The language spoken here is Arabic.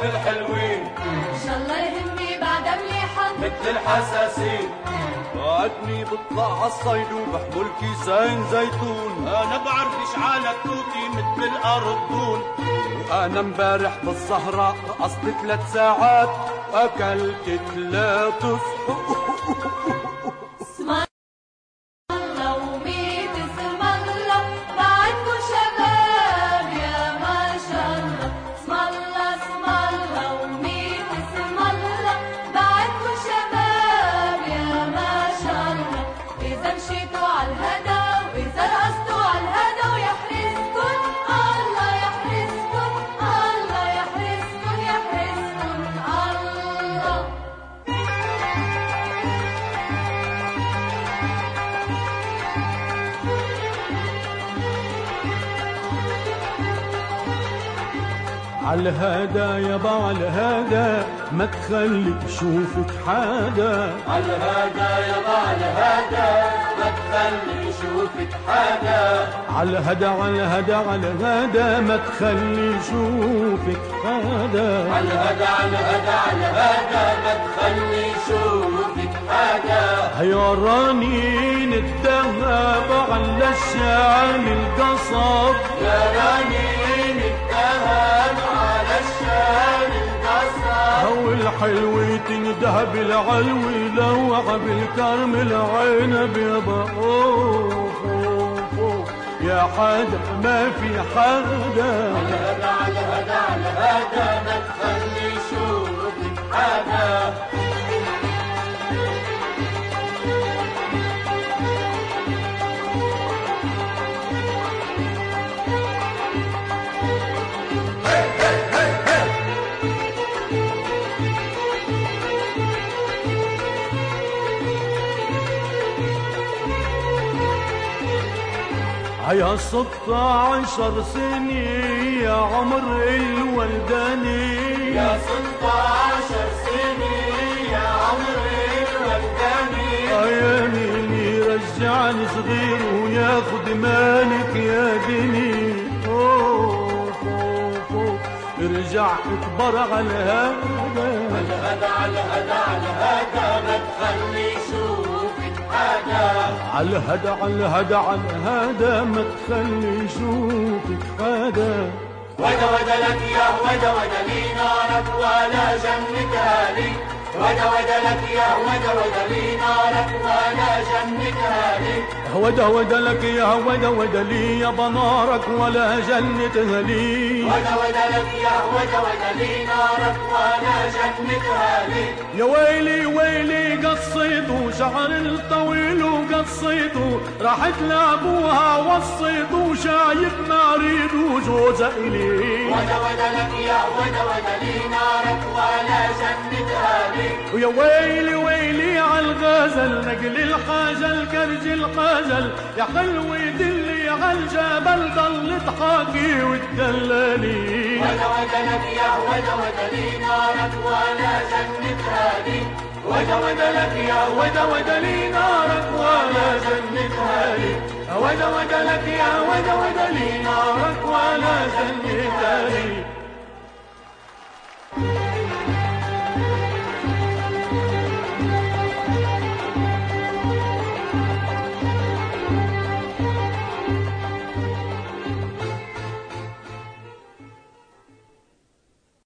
الحلوين، ان شاء الله يهمني بعدها مليحة مثل الحساسين. بعدني بطلع عالصيد وبحمل كيسين زيتون، انا بعرف اشعالك توتي مثل الأردون. وانا امبارح بالصحراء رقصت 3 ساعات واكلت 3 اسم الله وميت اسم الله بعدكم شباب يا ما شاء الله. اسم الله وميت اسم الله بعدكم شباب يا ما شاء الله. إذا مشيتوا عالهدى وإذا رقصتوا عالهدى ويحرسكن الله يحرسكن الله يحرسكن يحرسكن الله. عالهدى يابا عالهدى ما تخلي تشوفك حدا. عالهدى يابا عالهدى ما تخلي يشوفك حدا. عالهدى عالهدى عالهدى ما تخلي يشوفك حدا. عالهدى عالهدى عالهدى ما تخلي يشوفك حدا. هيا رنين الذهب على الشعل القصب، يا رنين الذهب على الشام القصب. هو الحلو تندهب العلوي لوع بالكرم العنب يابا. أوه يا حدا ما في حدا. عالهدى عالهدى عالهدى ما تخلي يشوفك حدا. يا 16 سنة يا عمر الولداني. يا 16 سنة يا عمر الولداني. يا ميلي رجعني صغير وياخد مالك يا دني. ارجع اكبر على هذا. عالهدى عالهدى عالهدى ما تخلي يشوفك حدا. عالهدى عالهدى عالهدى ما تخلي يشوفك حدا. ودا ودا لك يا ودا ودا لي نارك ولا جنة هالي. ودا ودا لك يا ودا ودا لي نارك ولا جنة هالي. ودا ودا لك يا ودا ودا لي يا بنارك ولا جنة هلي. ودا ودا لك يا ودا ودا لي نارك ولا جنة هالي. يا ويلي ويلي قصيته شعر الطويل وقصيته راحت لابوها وصيته شايف مريض وجوزها إلي. ودا ودا لك يا ودا ودا لي نارك ولا جنة هالي. ويا ويلي ويلي عالغزل نقل الخجل كرج الخجل يا حلو يدلي عالجبل ضل تحاكي وتدللي. ودا ودا لك يا ودا ودا لي نارك ولا جنة هالي. ودا ودا لك يا ودا ودا لي نارك ولا جنة هالي. ودا ودا لك يا ودا ودا لي نارك ولا جنة هالي.